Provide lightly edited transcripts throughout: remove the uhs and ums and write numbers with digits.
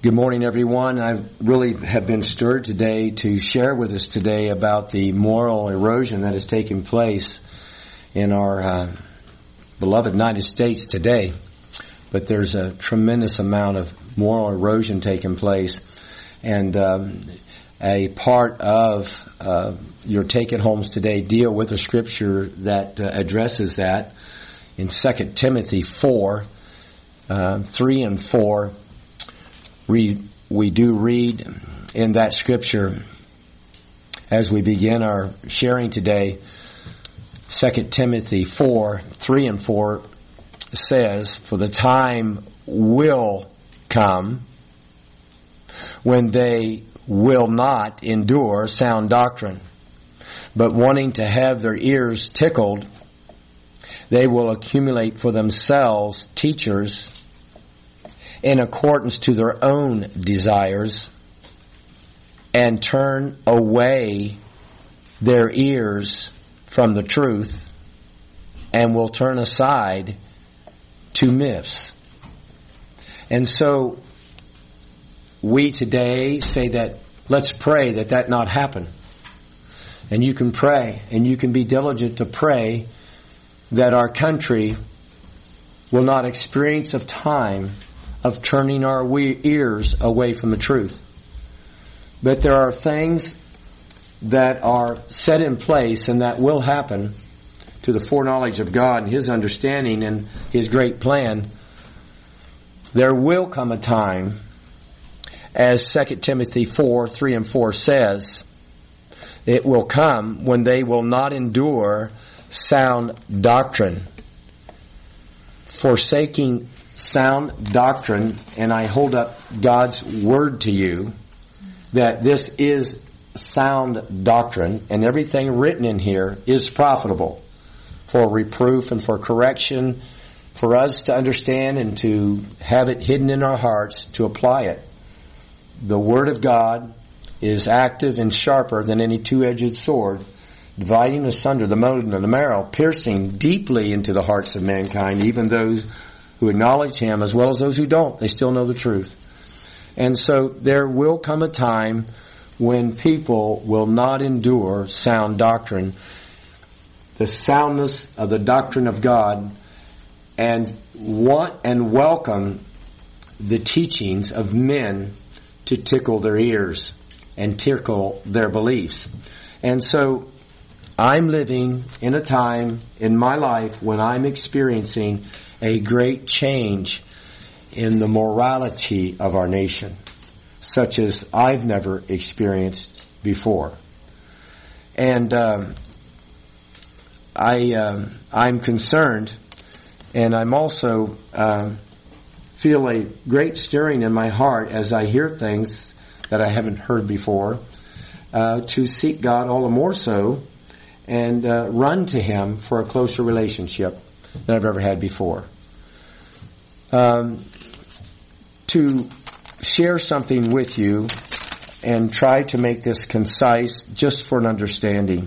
Good morning, everyone. I really have been stirred today to share with us today about the moral erosion that is taking place in our beloved United States today. But there's a tremendous amount of moral erosion taking place. And a part of your take-it-homes today deal with a scripture that addresses that in 2 Timothy 4, 3 and 4. We do read in that scripture as we begin our sharing today. 2 Timothy 4, 3 and 4 says, "For the time will come when they will not endure sound doctrine, but wanting to have their ears tickled, they will accumulate for themselves teachers in accordance to their own desires, and turn away their ears from the truth, and will turn aside to myths." And so we today say that let's pray that not happen. And you can pray, and you can be diligent to pray that our country will not experience of time of turning our ears away from the truth. But there are things that are set in place and that will happen to the foreknowledge of God and His understanding and His great plan. There will come a time, as 2 Timothy 4, 3 and 4 says, it will come when they will not endure sound doctrine, forsaking sound doctrine. And I hold up God's word to you that this is sound doctrine, and everything written in here is profitable for reproof and for correction, for us to understand and to have it hidden in our hearts to apply it. The Word of God is active and sharper than any two-edged sword, dividing asunder the bone and the marrow, piercing deeply into the hearts of mankind, even those who acknowledge Him as well as those who don't. They still know the truth. And so there will come a time when people will not endure sound doctrine, the soundness of the doctrine of God, and want and welcome the teachings of men to tickle their ears and tickle their beliefs. And so I'm living in a time in my life when I'm experiencing a great change in the morality of our nation, such as I've never experienced before. And I'm concerned, and I'm also feel a great stirring in my heart as I hear things that I haven't heard before, to seek God all the more so and run to Him for a closer relationship than I've ever had before. To share something with you and try to make this concise just for an understanding.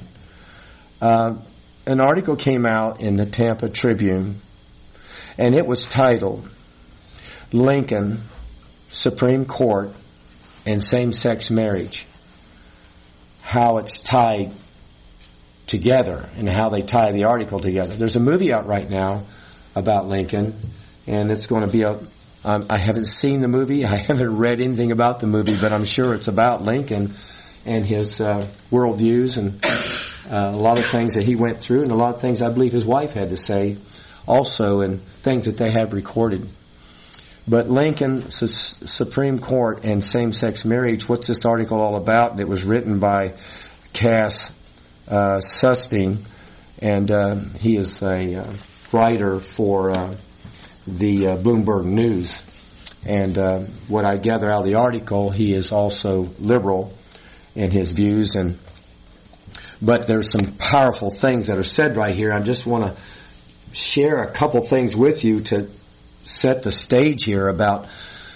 An article came out in the Tampa Tribune, and it was titled, "Lincoln, Supreme Court, and Same-Sex Marriage. How it's tied together," and how they tie the article together. There's a movie out right now about Lincoln, and it's going to be I haven't seen the movie, I haven't read anything about the movie, but I'm sure it's about Lincoln and his worldviews and a lot of things that he went through, and a lot of things I believe his wife had to say also, and things that they have recorded. But Lincoln, Supreme Court, and same-sex marriage, what's this article all about? And it was written by Cass Sunstein, and he is a writer for the Bloomberg News. And what I gather out of the article, he is also liberal in his views. But there's some powerful things that are said right here. I just want to share a couple things with you to set the stage here about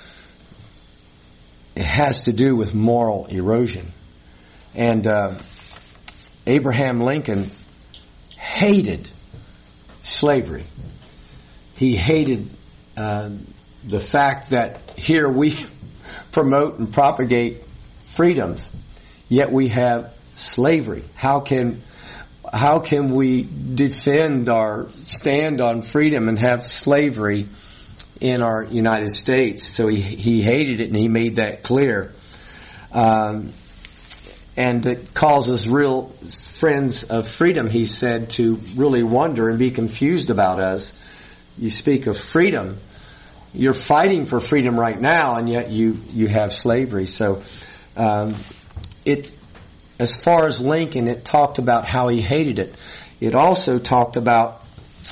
it has to do with moral erosion. And Abraham Lincoln hated slavery. He hated the fact that here we promote and propagate freedoms, yet we have slavery. How can we defend or stand on freedom and have slavery in our United States? So he hated it, and he made that clear. And it causes real friends of freedom, he said, to really wonder and be confused about us. You speak of freedom. You're fighting for freedom right now, and yet you have slavery. So as far as Lincoln, it talked about how he hated it. It also talked about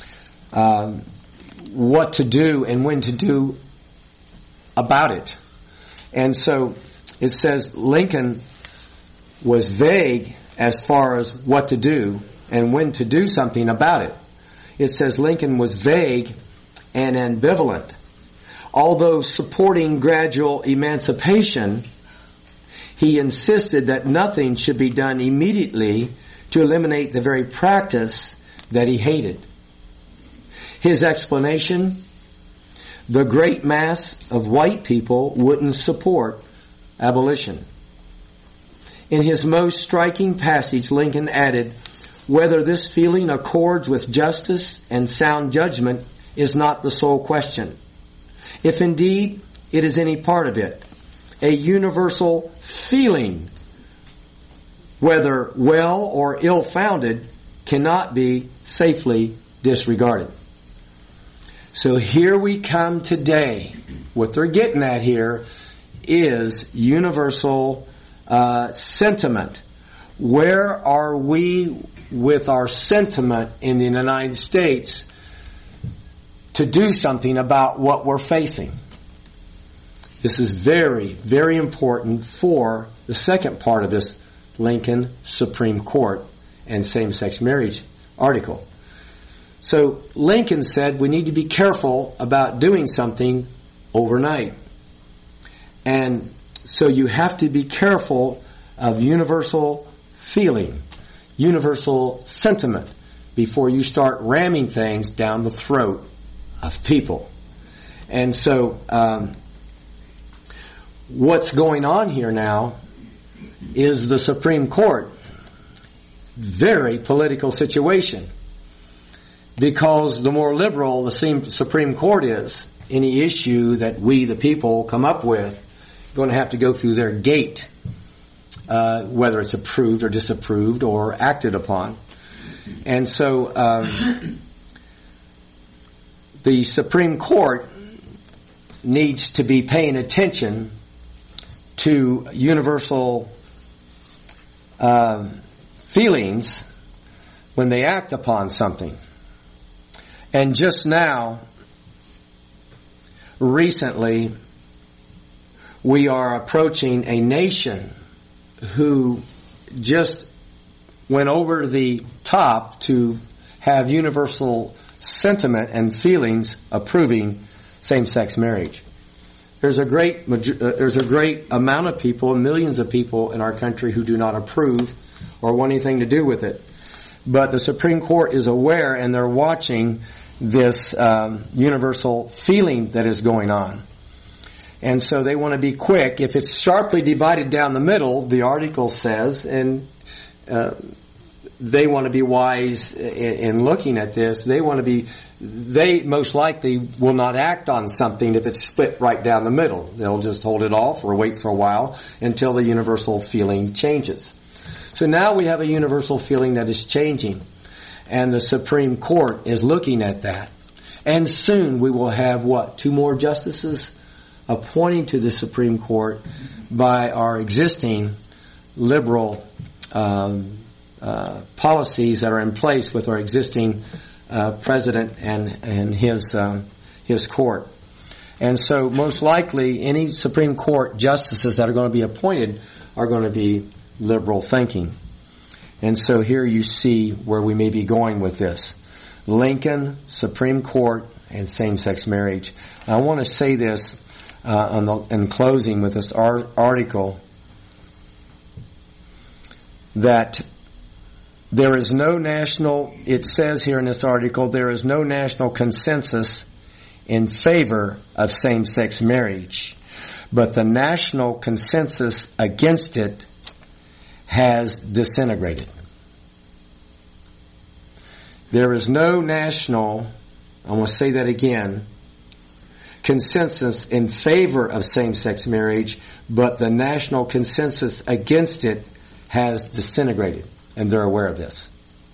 what to do and when to do about it. And so it says Lincoln was vague as far as what to do and when to do something about it. It says Lincoln was vague and ambivalent. Although supporting gradual emancipation, he insisted that nothing should be done immediately to eliminate the very practice that he hated. His explanation: the great mass of white people wouldn't support abolition. In his most striking passage, Lincoln added, whether this feeling accords with justice and sound judgment is not the sole question. If indeed it is any part of it, a universal feeling, whether well or ill-founded, cannot be safely disregarded. So here we come today. What they're getting at here is universal sentiment. Where are we with our sentiment in the United States to do something about what we're facing? This is very, very important for the second part of this Lincoln Supreme Court and same-sex marriage article. So Lincoln said we need to be careful about doing something overnight. And so you have to be careful of universal feeling, universal sentiment, before you start ramming things down the throat of people. And so what's going on here now is the Supreme Court. Very political situation. Because the more liberal the Supreme Court is, any issue that we, the people, come up with, going to have to go through their gate, whether it's approved or disapproved or acted upon. And so the Supreme Court needs to be paying attention to universal feelings when they act upon something. And just now, recently, we are approaching a nation who just went over the top to have universal sentiment and feelings approving same-sex marriage. There's a great amount of people, millions of people in our country who do not approve or want anything to do with it. But the Supreme Court is aware, and they're watching this universal feeling that is going on. And so they want to be quick. If it's sharply divided down the middle, the article says, and they want to be wise in looking at this. They most likely will not act on something if it's split right down the middle. They'll just hold it off or wait for a while until the universal feeling changes. So now we have a universal feeling that is changing, and the Supreme Court is looking at that. And soon we will have, 2 more justices appointing to the Supreme Court by our existing liberal policies that are in place with our existing president and his court. And so most likely any Supreme Court justices that are going to be appointed are going to be liberal thinking. And so here you see where we may be going with this. Lincoln, Supreme Court, and same-sex marriage. I want to say this in closing with this article, that there is no national, it says here in this article, there is no national consensus in favor of same-sex marriage. but the national consensus against it has disintegrated. There is no national, I want to say that again, consensus in favor of same-sex marriage, but the national consensus against it has disintegrated, and they're aware of this.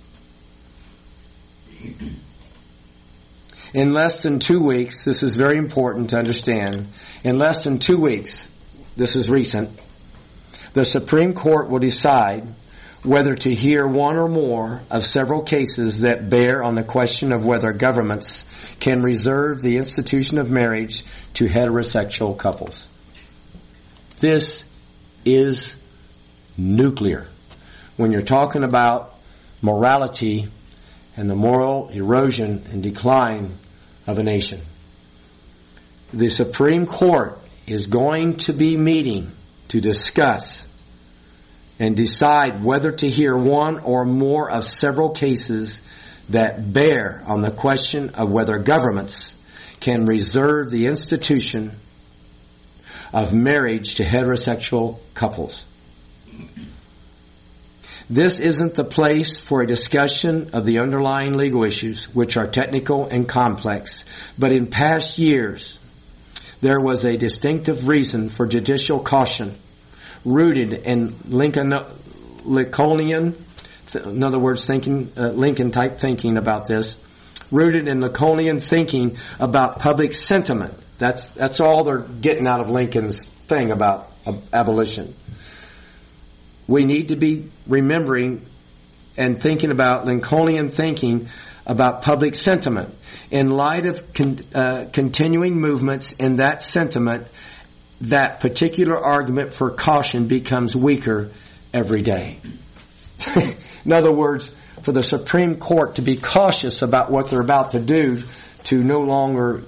In less than 2 weeks, this is very important to understand, in less than 2 weeks, this is recent, the Supreme Court will decide whether to hear one or more of several cases that bear on the question of whether governments can reserve the institution of marriage to heterosexual couples. This is nuclear. When you're talking about morality and the moral erosion and decline of a nation, the Supreme Court is going to be meeting to discuss and decide whether to hear one or more of several cases that bear on the question of whether governments can reserve the institution of marriage to heterosexual couples. This isn't the place for a discussion of the underlying legal issues, which are technical and complex, but in past years, there was a distinctive reason for judicial caution rooted in Lincolnian, in other words, Lincoln-type thinking about this, rooted in Lincolnian thinking about public sentiment. That's all they're getting out of Lincoln's thing about abolition. We need to be remembering and thinking about Lincolnian thinking about public sentiment. In light of continuing movements in that sentiment, that particular argument for caution becomes weaker every day. In other words, for the Supreme Court to be cautious about what they're about to do, to no longer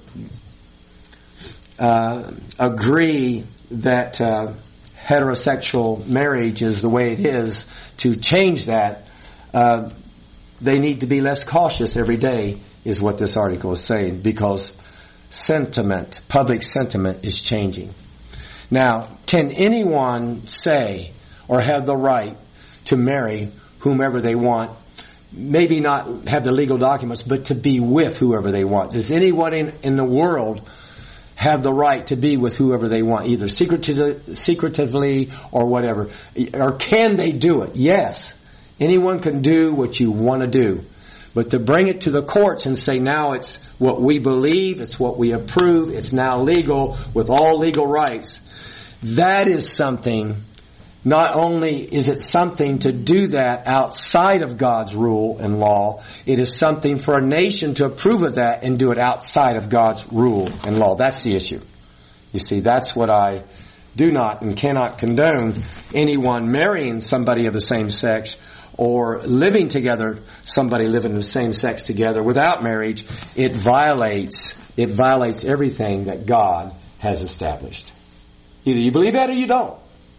agree that heterosexual marriage is the way it is, to change that, they need to be less cautious every day, is what this article is saying, because sentiment, public sentiment, is changing. Now, can anyone say or have the right to marry whomever they want? Maybe not have the legal documents, but to be with whoever they want. Does anyone in the world have the right to be with whoever they want, either secretively or whatever? Or can they do it? Yes. Anyone can do what you want to do. But to bring it to the courts and say now it's what we believe, it's what we approve, it's now legal with all legal rights, that is something, not only is it something to do that outside of God's rule and law, it is something for a nation to approve of that and do it outside of God's rule and law. That's the issue. You see, that's what I do not and cannot condone, anyone marrying somebody of the same sex or living together, somebody living the same sex together without marriage. It violates everything that God has established. Either you believe that or you don't.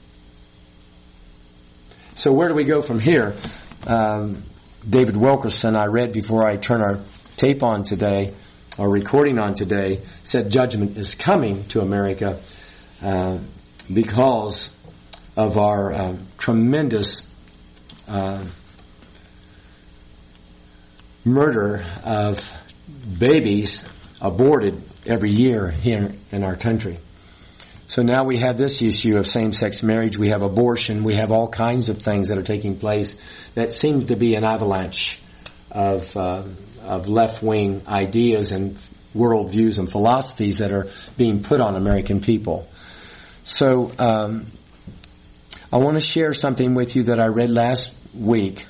So where do we go from here? David Wilkerson, I read before I turn our tape on today, or recording on today, said judgment is coming to America because of our tremendous murder of babies aborted every year here in our country. So now we have this issue of same-sex marriage, we have abortion, we have all kinds of things that are taking place that seems to be an avalanche of left-wing ideas and worldviews and philosophies that are being put on American people. So I want to share something with you that I read last week,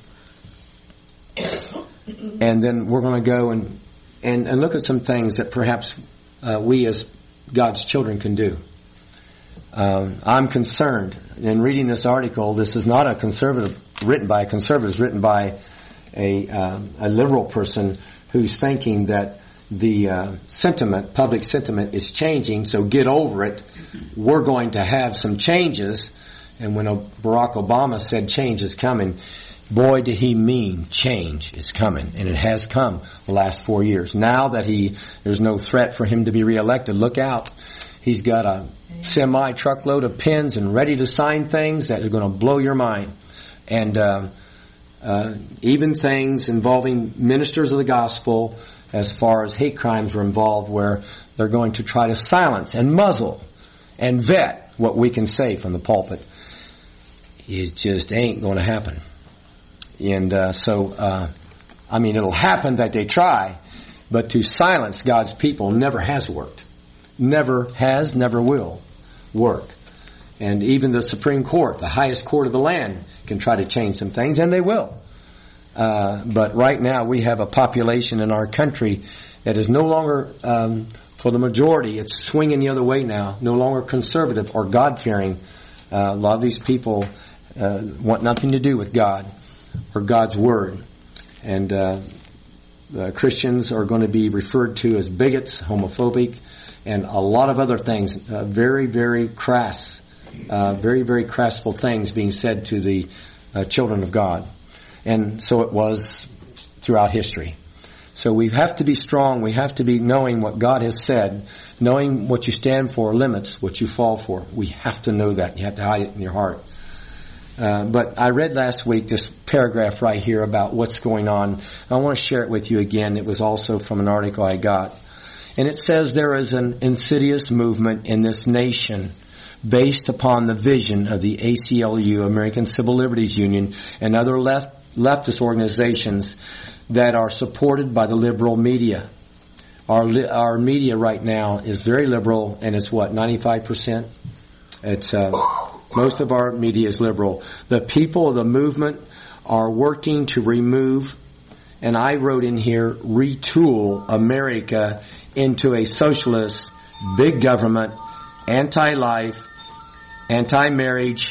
and then we're going to go and look at some things that perhaps we as God's children can do. I'm concerned in reading this article. This is not a conservative, written by a conservative. It's written by a liberal person who's thinking that the sentiment, public sentiment, is changing. So get over it. We're going to have some changes. And when Barack Obama said change is coming, boy, did he mean change is coming. And it has come the last 4 years. Now that there's no threat for him to be reelected, look out. He's got a semi-truckload of pens and ready to sign things that are going to blow your mind. And even things involving ministers of the gospel as far as hate crimes are involved, where they're going to try to silence and muzzle and vet what we can say from the pulpit. It just ain't going to happen. And it'll happen that they try, but to silence God's people never has worked. Never has, never will work. And even the Supreme Court, the highest court of the land, can try to change some things, and they will. But right now we have a population in our country that is no longer, for the majority, it's swinging the other way now, no longer conservative or God-fearing. A lot of these people want nothing to do with God or God's Word. And Christians are going to be referred to as bigots, homophobic, and a lot of other things, very, very crass, very, very crassful things being said to the children of God. And so it was throughout history. So we have to be strong. We have to be knowing what God has said, knowing what you stand for limits what you fall for. We have to know that. You have to hide it in your heart. But I read last week this paragraph right here about what's going on. I want to share it with you again. It was also from an article I got. And it says there is an insidious movement in this nation based upon the vision of the ACLU, American Civil Liberties Union, and other leftist organizations that are supported by the liberal media. Our media right now is very liberal, and it's 95%? It's most of our media is liberal. The people of the movement are working to remove, and I wrote in here, retool America into a socialist, big government, anti-life, anti-marriage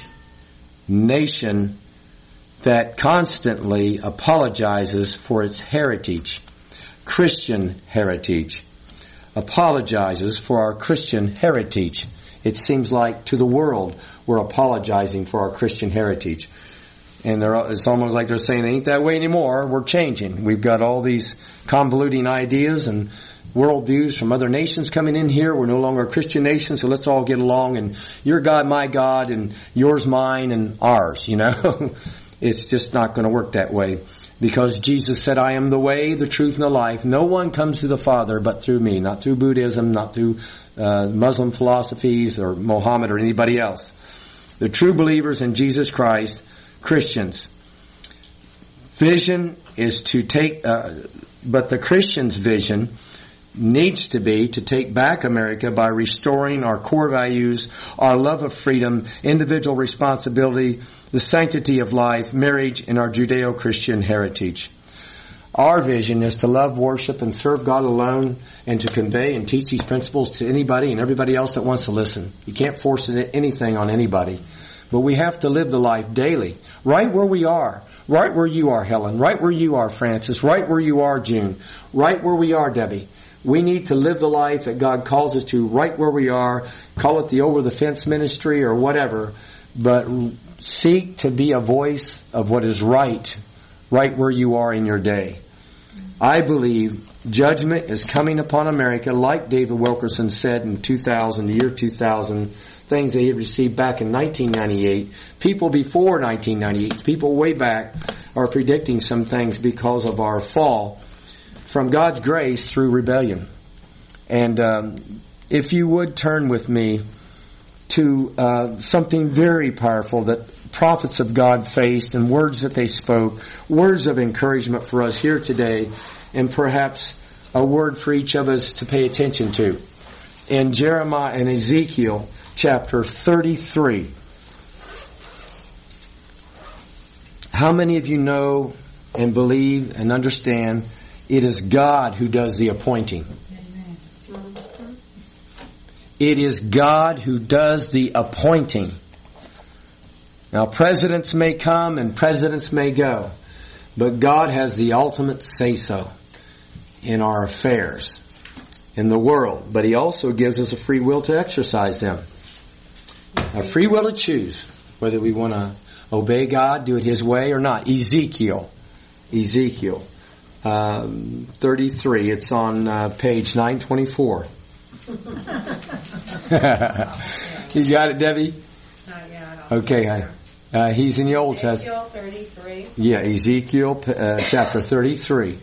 nation that constantly apologizes for its heritage, Christian heritage, apologizes for our Christian heritage. It seems like to the world we're apologizing for our Christian heritage. And it's almost like they're saying, it ain't that way anymore, we're changing. We've got all these convoluting ideas and worldviews from other nations coming in here. We're no longer a Christian nation, so let's all get along, and your God, my God, and yours, mine, and ours, It's just not going to work that way. Because Jesus said, I am the way, the truth, and the life. No one comes to the Father but through me. Not through Buddhism, not through Muslim philosophies or Mohammed or anybody else. The true believers in Jesus Christ, Christians. Vision is to take, but the Christian's vision needs to be to take back America by restoring our core values, our love of freedom, individual responsibility, the sanctity of life, marriage, and our Judeo-Christian heritage. Our vision is to love, worship, and serve God alone, and to convey and teach these principles to anybody and everybody else that wants to listen. You can't force anything on anybody. But we have to live the life daily, right where we are, right where you are, Helen, right where you are, Francis, right where you are, June, right where we are, Debbie. We need to live the life that God calls us to right where we are. Call it the over-the-fence ministry or whatever. But seek to be a voice of what is right where you are in your day. I believe judgment is coming upon America, like David Wilkerson said in the year 2000, things that he had received back in 1998. People before 1998, people way back, are predicting some things because of our fall from God's grace through rebellion. And if you would turn with me to something very powerful that prophets of God faced and words that they spoke, words of encouragement for us here today, and perhaps a word for each of us to pay attention to. In Jeremiah and Ezekiel chapter 33. How many of you know and believe and understand it is God who does the appointing? It is God who does the appointing. Now, presidents may come and presidents may go, but God has the ultimate say-so in our affairs, in the world. But He also gives us a free will to exercise them. A free will to choose whether we want to obey God, do it His way or not. Ezekiel 33. It's on page 924. You got it, Debbie? Not yet. Okay, honey. He's in the Old Testament. Ezekiel 33. Yeah, Ezekiel chapter 33.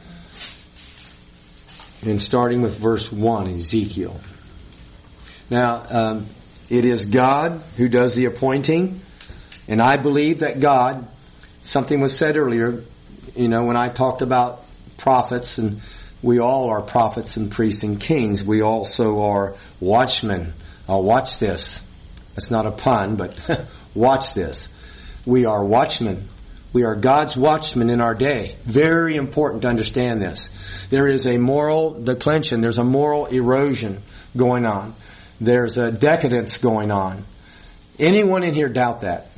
And starting with verse 1, Ezekiel. Now, it is God who does the appointing. And I believe that God, something was said earlier, when I talked about prophets, and we all are prophets and priests and kings, we also are watchmen. Watch this. That's not a pun, but watch this. We are watchmen. We are God's watchmen in our day. Very important to understand this. There is a moral declension. There's a moral erosion going on. There's a decadence going on. Anyone in here doubt that?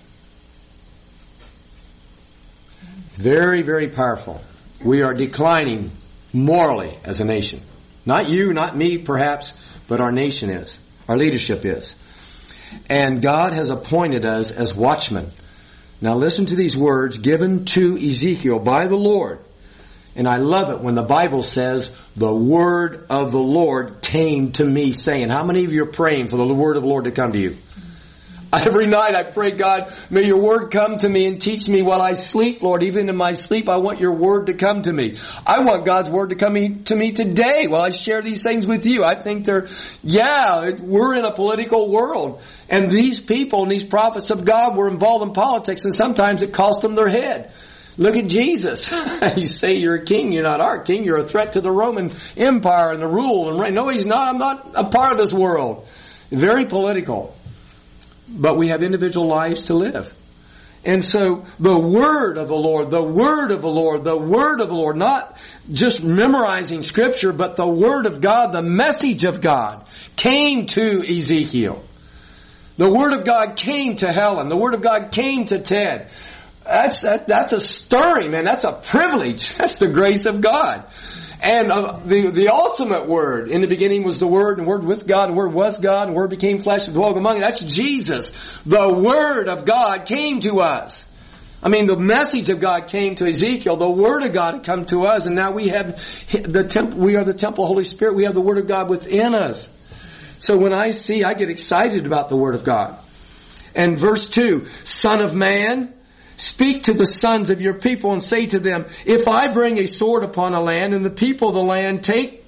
Very, very powerful. We are declining morally as a nation. Not you, not me perhaps, but our nation is. Our leadership is. And God has appointed us as watchmen. Now listen to these words given to Ezekiel by the Lord. And I love it when the Bible says, the word of the Lord came to me saying. How many of you are praying for the word of the Lord to come to you? Every night I pray, God, may your word come to me and teach me while I sleep, Lord. Even in my sleep, I want your word to come to me. I want God's word to come to me today while I share these things with you. I think we're in a political world. And these people and these prophets of God were involved in politics, and sometimes it cost them their head. Look at Jesus. You say you're a king. You're not our king. You're a threat to the Roman Empire and the rule and reign. No, he's not. I'm not a part of this world. Very political. But we have individual lives to live. And so the word of the Lord, the word of the Lord, the word of the Lord, not just memorizing scripture, but the word of God, the message of God came to Ezekiel. The word of God came to Helen. The word of God came to Ted. That's a stirring, man. That's a privilege. That's the grace of God. And the ultimate word, in the beginning was the Word, and the Word with God, and the Word was God, and the Word became flesh and dwelt among us. That's Jesus. The Word of God came to us. I mean, the message of God came to Ezekiel. The Word of God had come to us, and now we have the temple. We are the temple of the Holy Spirit. We have the Word of God within us. So when I get excited about the Word of God. And verse 2, Son of man, speak to the sons of your people and say to them, if I bring a sword upon a land and the people of the land take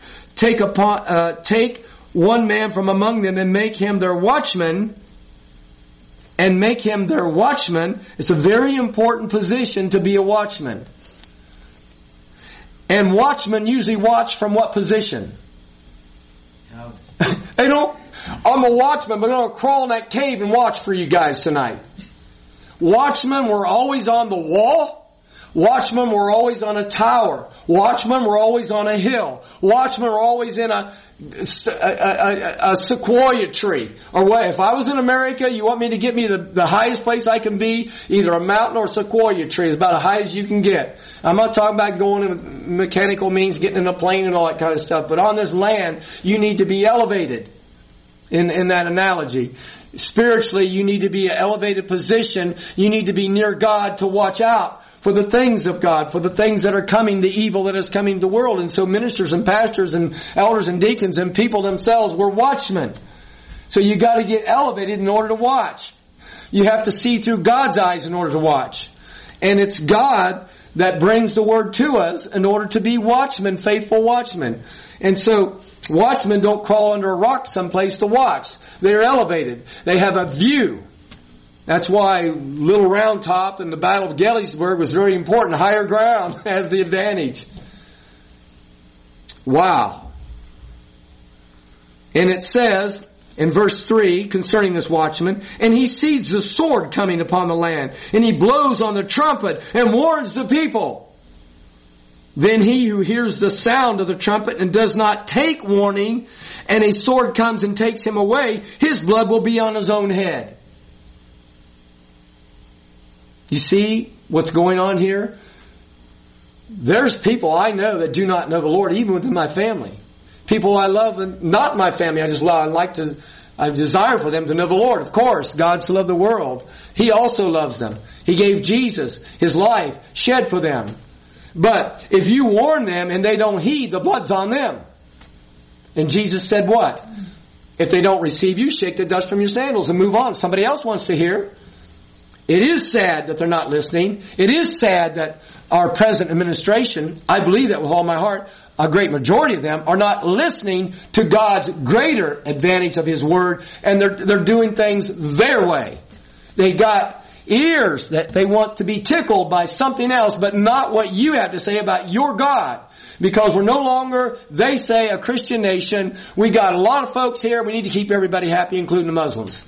one man from among them and make him their watchman, it's a very important position to be a watchman. And watchmen usually watch from what position? I'm a watchman, but I'm going to crawl in that cave and watch for you guys tonight. Watchmen were always on the wall. Watchmen were always on a tower. Watchmen were always on a hill. Watchmen were always in a sequoia tree. Or what? If I was in America, you want me to get me the highest place I can be? Either a mountain or a sequoia tree. It's about as high as you can get. I'm not talking about going in mechanical means, getting in a plane and all that kind of stuff. But on this land, you need to be elevated. In that analogy. Spiritually, you need to be an elevated position. You need to be near God to watch out for the things of God, for the things that are coming, the evil that is coming to the world. And so ministers and pastors and elders and deacons and people themselves were watchmen. So you got to get elevated in order to watch. You have to see through God's eyes in order to watch. And it's God that brings the word to us in order to be watchmen, faithful watchmen. And so watchmen don't crawl under a rock someplace to watch. They're elevated. They have a view. That's why Little Round Top in the Battle of Gettysburg was very important. Higher ground has the advantage. Wow. And it says in verse 3 concerning this watchman, and he sees the sword coming upon the land, and he blows on the trumpet and warns the people. Then he who hears the sound of the trumpet and does not take warning, and a sword comes and takes him away, his blood will be on his own head. You see what's going on here? There's people I know that do not know the Lord, even within my family. People I love, and not my family, I desire for them to know the Lord. Of course, God so loved the world. He also loves them. He gave Jesus, His life, shed for them. But if you warn them and they don't heed, the blood's on them. And Jesus said what? If they don't receive you, shake the dust from your sandals and move on. Somebody else wants to hear. It is sad that they're not listening. It is sad that our present administration, I believe that with all my heart, a great majority of them are not listening to God's greater advantage of His Word, and they're doing things their way. They got ears that they want to be tickled by something else, but not what you have to say about your God. Because we're no longer, they say, a Christian nation. We got a lot of folks here. We need to keep everybody happy, including the Muslims.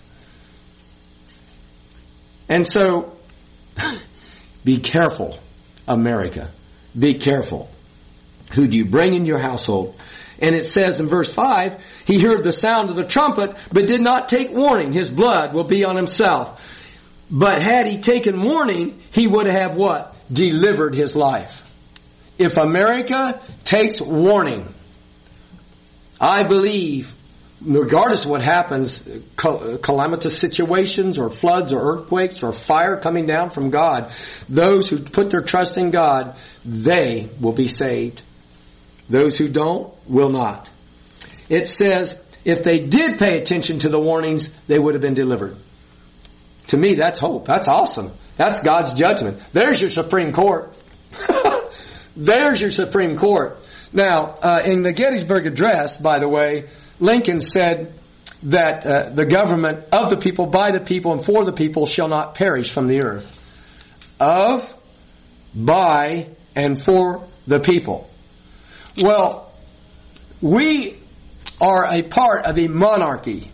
And so, be careful, America. Be careful. Who do you bring in your household? And it says in verse 5, he heard the sound of the trumpet, but did not take warning. His blood will be on himself. But had he taken warning, he would have what? Delivered his life. If America takes warning, I believe, regardless of what happens, calamitous situations or floods or earthquakes or fire coming down from God, those who put their trust in God, they will be saved. Those who don't will not. It says, if they did pay attention to the warnings, they would have been delivered. To me, that's hope. That's awesome. That's God's judgment. There's your Supreme Court. There's your Supreme Court. Now, in the Gettysburg Address, by the way, Lincoln said that the government of the people, by the people, and for the people shall not perish from the earth. Of, by, and for the people. Well, we are a part of a monarchy.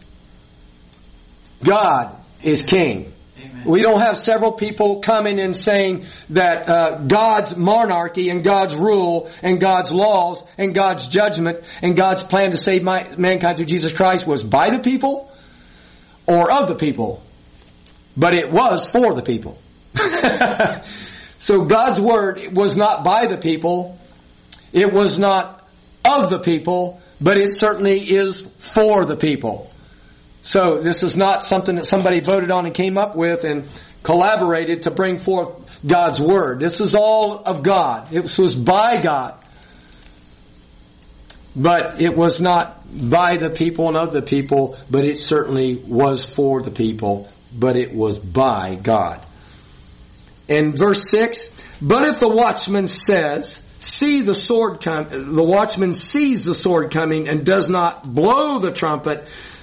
God is king. Amen. We don't have several people coming and saying that God's monarchy and God's rule and God's laws and God's judgment and God's plan to save mankind through Jesus Christ was by the people or of the people. But it was for the people. So God's word was not by the people. It was not of the people, but it certainly is for the people. So this is not something that somebody voted on and came up with and collaborated to bring forth God's Word. This is all of God. It was by God. But it was not by the people and of the people, but it certainly was for the people, but it was by God. In verse 6, but if the watchman says, see the sword come, the watchman sees the sword coming and does not blow the trumpet,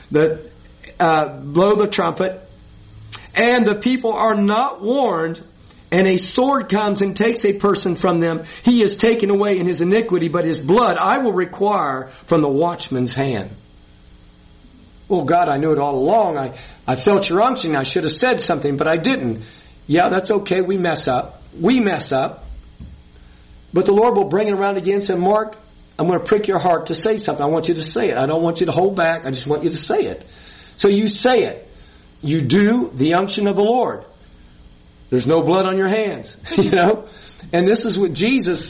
and the people are not warned, and a sword comes and takes a person from them, he is taken away in his iniquity, but his blood I will require from the watchman's hand. Well, God, I knew it all along. I felt your unction. I should have said something, but I didn't. Yeah, that's okay. We mess up. But the Lord will bring it around again and say, Mark, I'm going to prick your heart to say something. I want you to say it. I don't want you to hold back. I just want you to say it. So you say it. You do the unction of the Lord. There's no blood on your hands. You know? And this is what Jesus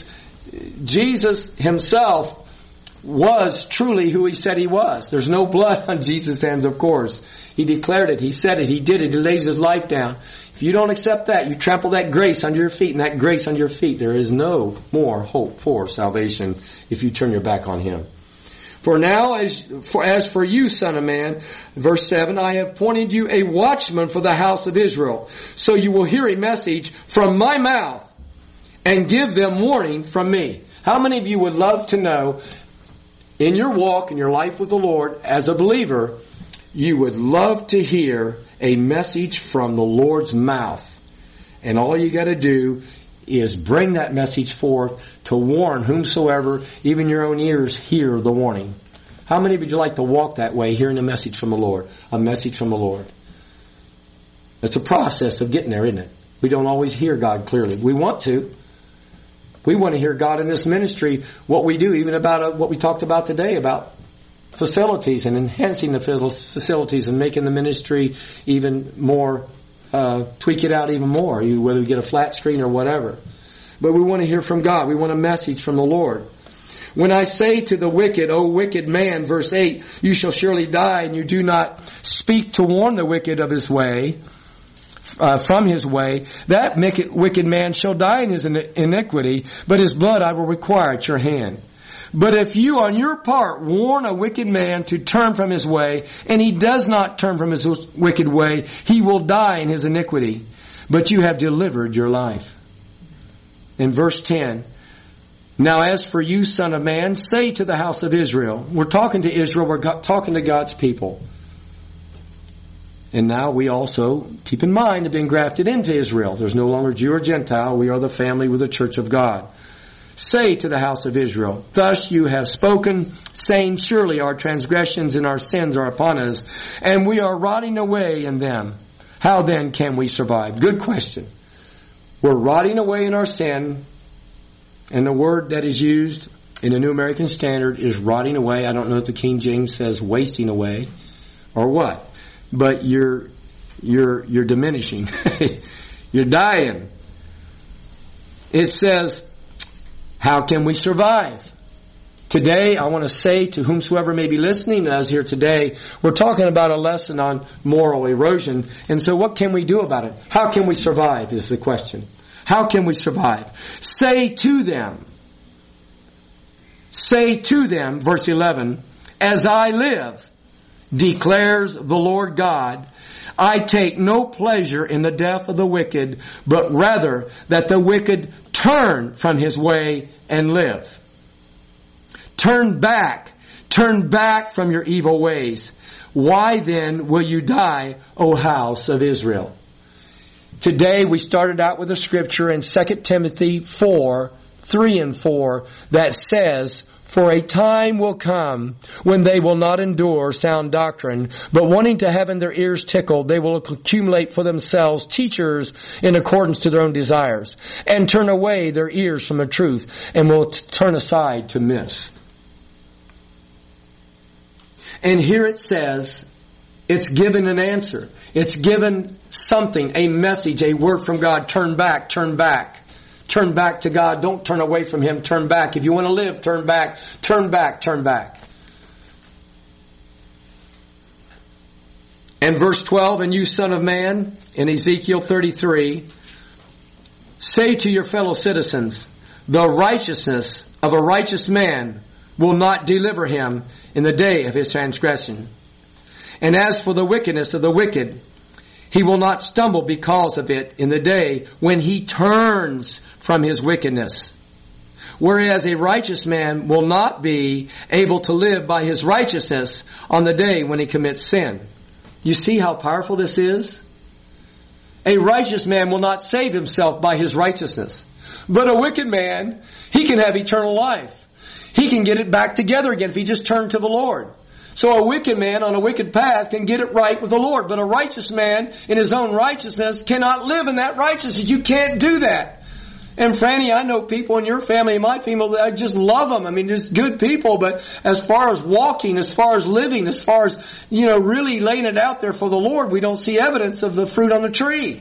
himself was truly who he said he was. There's no blood on Jesus' hands, of course. He declared it. He said it. He did it. He lays his life down. If you don't accept that, you trample that grace under your feet, and that grace under your feet, there is no more hope for salvation if you turn your back on him. For now, as for you, son of man, verse 7, I have appointed you a watchman for the house of Israel. So you will hear a message from my mouth and give them warning from me. How many of you would love to know, in your walk, in your life with the Lord, as a believer, you would love to hear a message from the Lord's mouth. And all you got to do is bring that message forth to warn whomsoever, even your own ears, hear the warning. How many would you like to walk that way, hearing a message from the Lord? A message from the Lord. It's a process of getting there, isn't it? We don't always hear God clearly. We want to. We want to hear God in this ministry, what we do, even about what we talked about today, about facilities and enhancing the facilities and making the ministry even more, tweak it out even more, whether we get a flat screen or whatever. But we want to hear from God. We want a message from the Lord. When I say to the wicked, O wicked man, verse 8, you shall surely die, and you do not speak to warn the wicked of his way, from his way, that wicked man shall die in his iniquity, but his blood I will require at your hand. But if you on your part warn a wicked man to turn from his way, and he does not turn from his wicked way, he will die in his iniquity. But you have delivered your life. In verse 10, now as for you, son of man, say to the house of Israel. We're talking to Israel. We're talking to God's people. And now we also, keep in mind, have been grafted into Israel. There's no longer Jew or Gentile. We are the family with the church of God. Say to the house of Israel, thus you have spoken, saying, surely our transgressions and our sins are upon us, and we are rotting away in them. How then can we survive? Good question. We're rotting away in our sin, and the word that is used in the New American Standard is rotting away. I don't know if the King James says wasting away or what, but you're diminishing. You're dying. It says, how can we survive? Today, I want to say to whomsoever may be listening to us here today, we're talking about a lesson on moral erosion. And so what can we do about it? How can we survive is the question. How can we survive? Say to them, verse 11, as I live, declares the Lord God, I take no pleasure in the death of the wicked, but rather that the wicked turn from his way and live. Turn back from your evil ways. Why then will you die, O house of Israel? Today we started out with a scripture in 2 Timothy 4:3 and 4 that says, for a time will come when they will not endure sound doctrine, but wanting to have in their ears tickled, they will accumulate for themselves teachers in accordance to their own desires, and turn away their ears from the truth, and will turn aside to myths. And here it says, it's given an answer. It's given something, a message, a word from God. Turn back, turn back. Turn back to God. Don't turn away from Him. Turn back. If you want to live, turn back. Turn back. Turn back. And verse 12, and you son of man, in Ezekiel 33, say to your fellow citizens, the righteousness of a righteous man will not deliver him in the day of his transgression. And as for the wickedness of the wicked, he will not stumble because of it in the day when he turns from his wickedness. Whereas a righteous man will not be able to live by his righteousness on the day when he commits sin. You see how powerful this is? A righteous man will not save himself by his righteousness. But a wicked man, he can have eternal life. He can get it back together again if he just turned to the Lord. So a wicked man on a wicked path can get it right with the Lord. But a righteous man in his own righteousness cannot live in that righteousness. You can't do that. And Franny, I know people in your family, my family, I just love them. I mean, just good people. But as far as walking, as far as living, as far as, really laying it out there for the Lord, we don't see evidence of the fruit on the tree.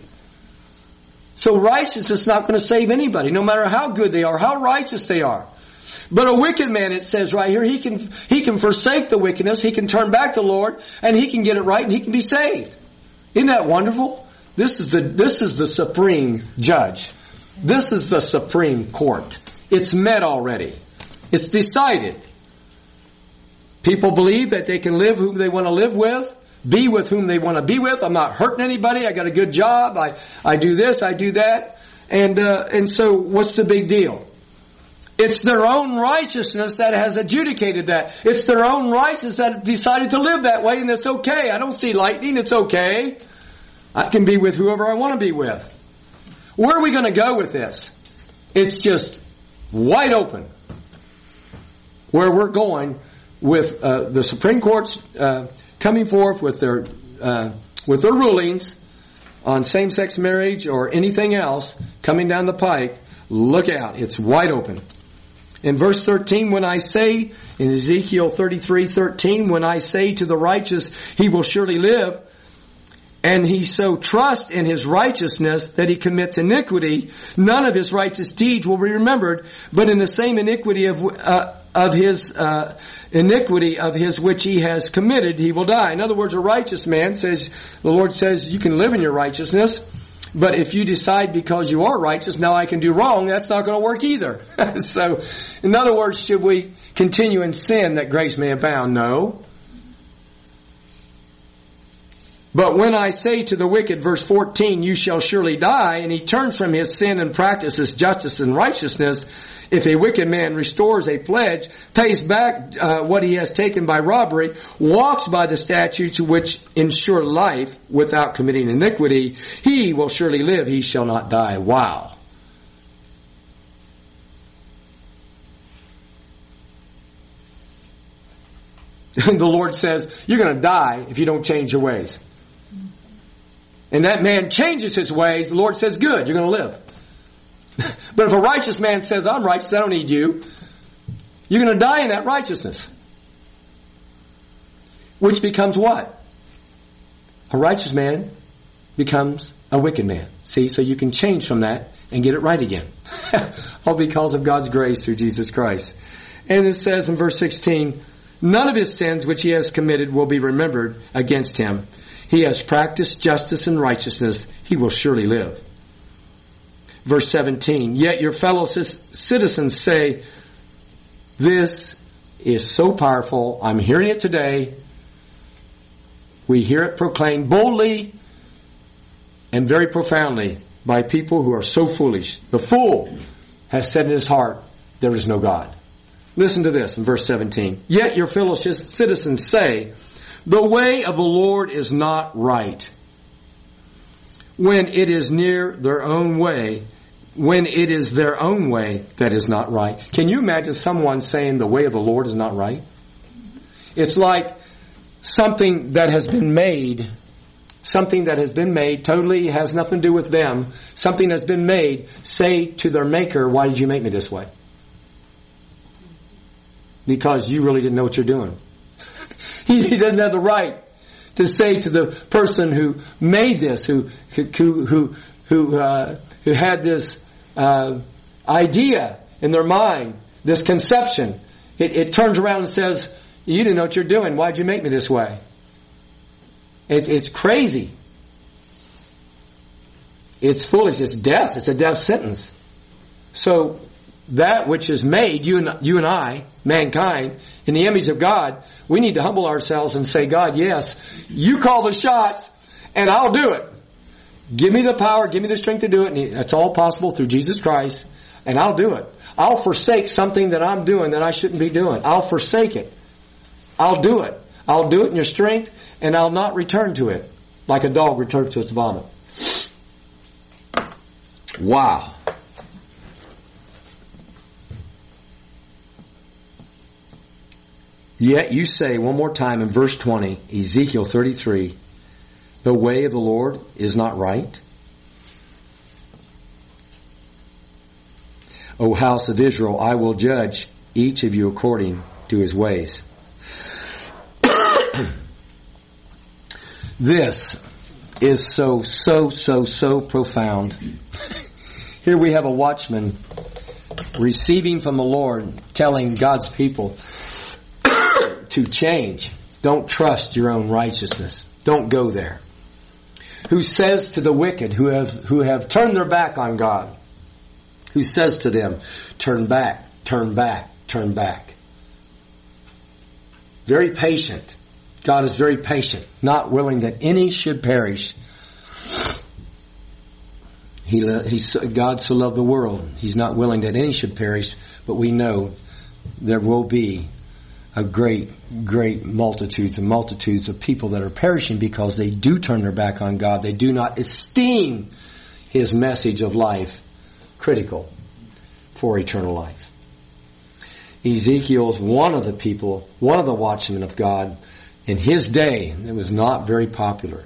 So righteousness is not going to save anybody, no matter how good they are, how righteous they are. But a wicked man, it says right here, he can forsake the wickedness, he can turn back to the Lord, and he can get it right, and he can be saved. Isn't that wonderful? This is the supreme judge. This is the supreme court. It's met already. It's decided. People believe that they can live whom they want to live with, be with whom they want to be with. I'm not hurting anybody. I got a good job. I do this, I do that. And so what's the big deal? It's their own righteousness that has adjudicated that. It's their own righteousness that decided to live that way, and it's okay. I don't see lightning. It's okay. I can be with whoever I want to be with. Where are we going to go with this? It's just wide open. Where we're going with the Supreme Court's coming forth with their rulings on same-sex marriage or anything else coming down the pike. Look out. It's wide open. In verse 13, when I say, in Ezekiel 33:13, when I say to the righteous, he will surely live, and he so trusts in his righteousness that he commits iniquity, none of his righteous deeds will be remembered, but in the same iniquity of his which he has committed, he will die. In other words, a righteous man says, the Lord says, you can live in your righteousness, But if you decide because you are righteous, now I can do wrong, that's not going to work either. So, in other words, should we continue in sin that grace may abound? No. But when I say to the wicked, verse 14, you shall surely die, and he turns from his sin and practices justice and righteousness, if a wicked man restores a pledge, pays back what he has taken by robbery, walks by the statutes which ensure life without committing iniquity, he will surely live, he shall not die. Wow. The Lord says, you're going to die if you don't change your ways. And that man changes his ways, the Lord says, good, you're going to live. But if a righteous man says, I'm righteous, I don't need you, you're going to die in that righteousness. Which becomes what? A righteous man becomes a wicked man. See, so you can change from that and get it right again. All because of God's grace through Jesus Christ. And it says in verse 16, none of his sins which he has committed will be remembered against him. He has practiced justice and righteousness. He will surely live. Verse 17, yet your fellow citizens say, this is so powerful. I'm hearing it today. We hear it proclaimed boldly and very profoundly by people who are so foolish. The fool has said in his heart, there is no God. Listen to this in verse 17. Yet your fellow citizens say, the way of the Lord is not right. When it is their own way that is not right. Can you imagine someone saying the way of the Lord is not right? It's like something that has been made, totally has nothing to do with them, something that's been made, say to their maker, why did you make me this way? Because you really didn't know what you're doing. He doesn't have the right to say to the person who made this, who had this idea in their mind, this conception. It turns around and says, you didn't know what you're doing. Why'd you make me this way? It's crazy. It's foolish. It's death. It's a death sentence. So that which is made, you and I, mankind, in the image of God, we need to humble ourselves and say, God, yes, you call the shots, and I'll do it. Give me the power, give me the strength to do it, and that's all possible through Jesus Christ, and I'll do it. I'll forsake something that I'm doing that I shouldn't be doing. I'll forsake it. I'll do it. I'll do it in your strength, and I'll not return to it like a dog returns to its vomit. Wow. Yet you say one more time in verse 20, Ezekiel 33, the way of the Lord is not right. O house of Israel, I will judge each of you according to his ways. This is so profound. Here we have a watchman receiving from the Lord, telling God's people to change. Don't trust your own righteousness. Don't go there. Who says to the wicked who have turned their back on God, who says to them, turn back, turn back, turn back. Very patient. God is very patient, not willing that any should perish. God so loved the world. He's not willing that any should perish, but we know there will be a great multitudes and multitudes of people that are perishing because they do turn their back on God. They do not esteem His message of life critical for eternal life. Ezekiel is one of the people, one of the watchmen of God. In his day, it was not very popular.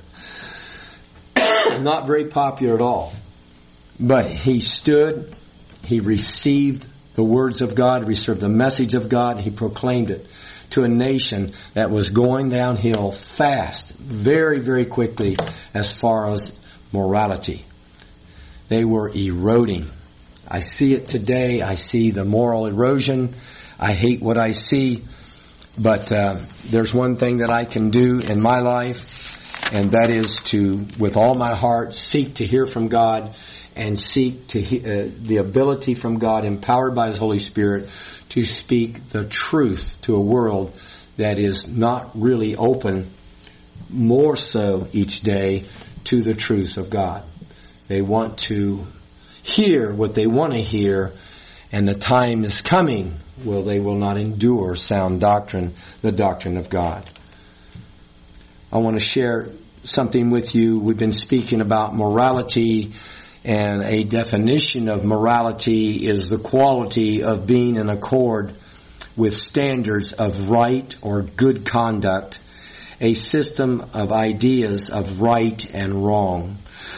Not very popular at all. But he stood, he received the words of God, received the message of God, he proclaimed it to a nation that was going downhill fast, very, very quickly as far as morality. They were eroding. I see it today. I see the moral erosion. I hate what I see. But there's one thing that I can do in my life, and that is to, with all my heart, seek to hear from God and seek to the ability from God, empowered by His Holy Spirit, to speak the truth to a world that is not really open, more so each day, to the truth of God. They want to hear what they want to hear, and the time is coming where they will not endure sound doctrine, the doctrine of God. I want to share something with you. We've been speaking about morality, and a definition of morality is the quality of being in accord with standards of right or good conduct, a system of ideas of right and wrong.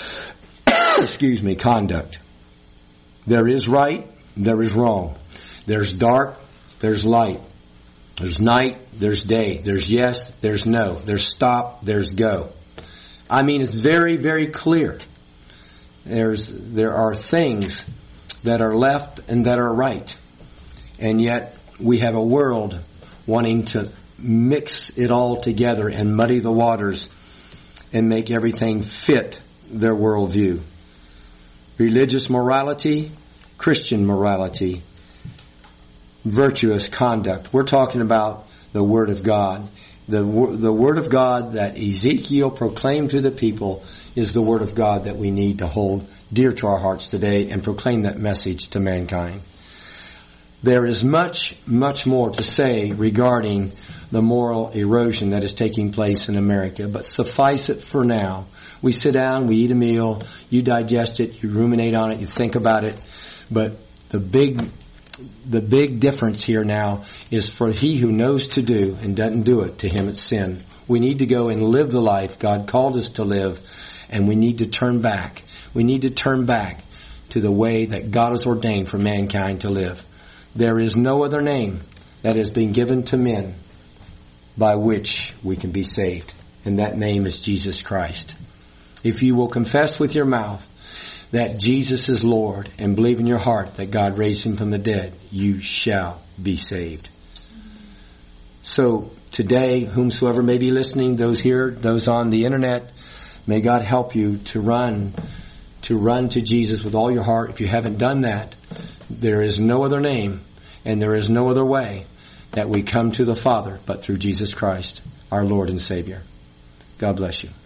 Conduct. There is right, there is wrong. There's dark, there's light. There's night, there's day. There's yes, there's no. There's stop, there's go. I mean, it's very, very clear. There are things that are left and that are right. And yet we have a world wanting to mix it all together and muddy the waters and make everything fit their worldview. Religious morality, Christian morality, virtuous conduct. We're talking about the Word of God. The Word of God that Ezekiel proclaimed to the people is the Word of God that we need to hold dear to our hearts today and proclaim that message to mankind. There is much, much more to say regarding the moral erosion that is taking place in America, but suffice it for now. We sit down, we eat a meal, you digest it, you ruminate on it, you think about it, but the big difference here now is for he who knows to do and doesn't do it, to him it's sin. We need to go and live the life God called us to live, and we need to turn back. We need to turn back to the way that God has ordained for mankind to live. There is no other name that has been given to men by which we can be saved, and that name is Jesus Christ. If you will confess with your mouth that Jesus is Lord and believe in your heart that God raised Him from the dead, you shall be saved. So today, whomsoever may be listening, those here, those on the internet, may God help you to run to Jesus with all your heart. If you haven't done that, there is no other name and there is no other way that we come to the Father but through Jesus Christ, our Lord and Savior. God bless you.